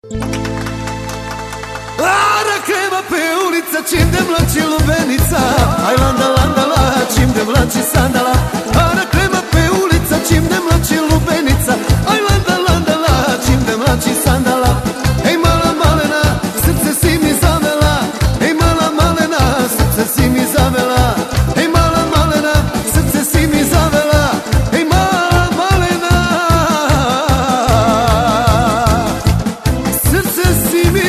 Krema pe ulica, čim de mlači lubenica, aj landa landala, čim de mlači sandala. Ara krema pe ulica, čim de mlači lubenica, aj landa landala, čim de mlači sandala. Ej mala malena, srce si mi zavela, ej mala malena, srce si mi zavela, ej mala malena, srce si mi zavela, ej mala malena, srce si mi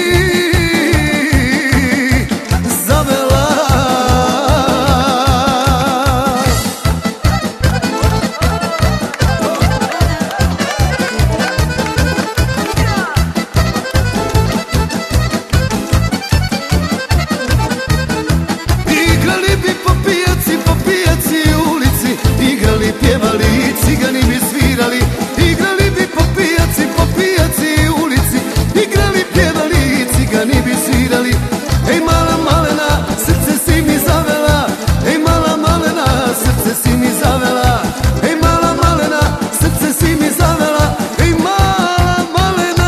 pjevali, cigani bi svirali, igrali bi po pijaci ulici, igrali, pjevali, cigani bi svirali. Ej mala malena, srce si mi zavela, ej mala malena, srce si mi zavela, ej mala malena, srce si mi zavela, ej mala malena,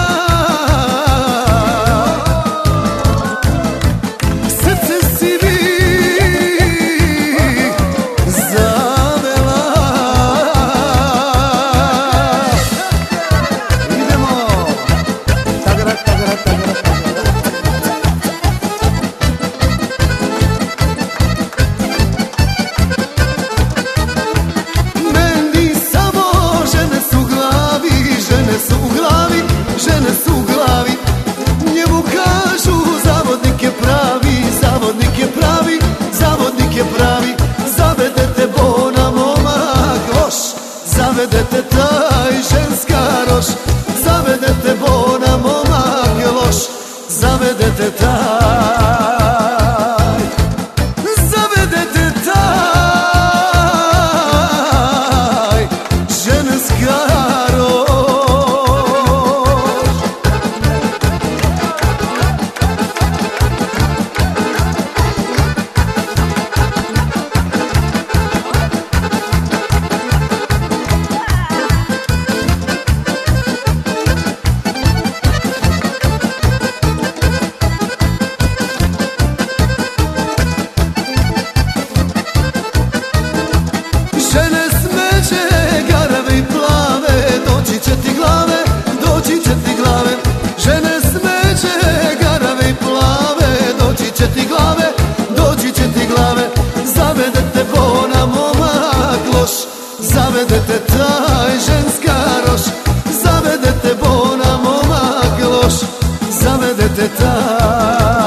srce si mi zavedete taj ženska roš, zavedete bona momak loš, zavedete taj, zavedete taj ženska roš. Žene smeđe, garave i plave, doći će ti glave, doći će ti glave. Žene smeđe, garave i plave, doći će ti glave, doći će ti glave. Zavedete bona momak loš, zavedete taj ženska roš, zavedete bona momak loš, zavedete taj.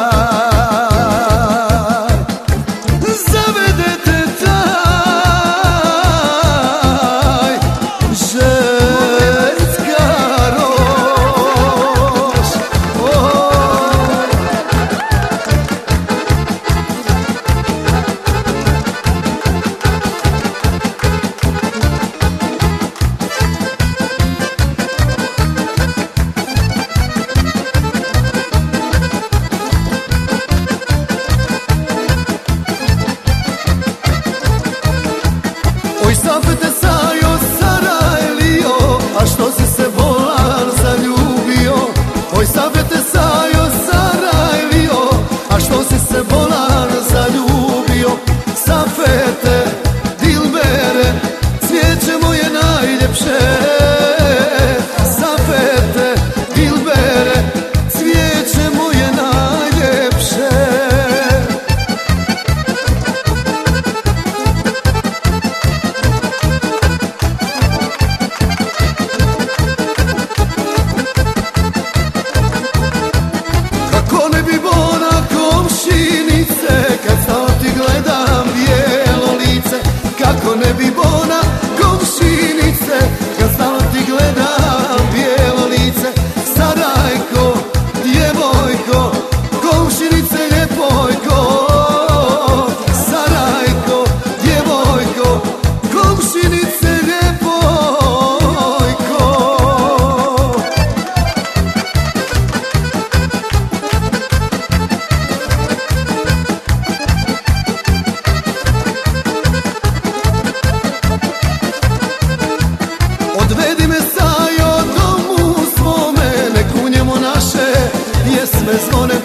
Oj sapete sajo Sarajlio, a što si se volan zaljubio? Oj sapete sajo Sarajlio, a što si se volan zaljubio? Sapete, dilbere, cvijeće moje najljepše. Sapete, dilbere, cvijeće moje najljepše. zvone